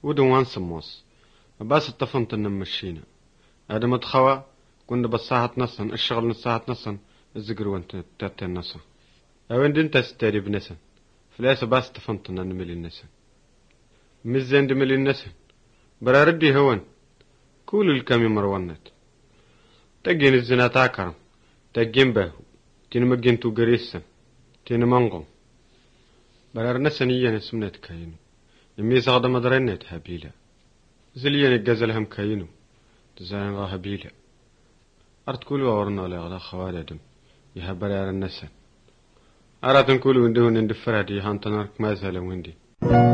ودن وان سموس بس الطفنت النمشينا هذا متخوى كنا بالساعة نصن الشغل الساعة نصن الزقر وانت تاتي النصن او ان انت ستاري بنسن فلاس بس طفنت نملي النسن مزين دملي النسن برا ردي هون كل الكامي مروانت تجين الزنا تاكرم تجين به تين مجين تو جريسن تين منقم برا نسنية نسمنت كاينو يمي زغدا مدرنت هبيلة زليان الجزلهم كاينو تزاين غا هبيلة أرد كل وورنا لغدا خوالدم يهبر على النسن أراد نقول وندهن اندفرادي هانتنارك ما زال وندي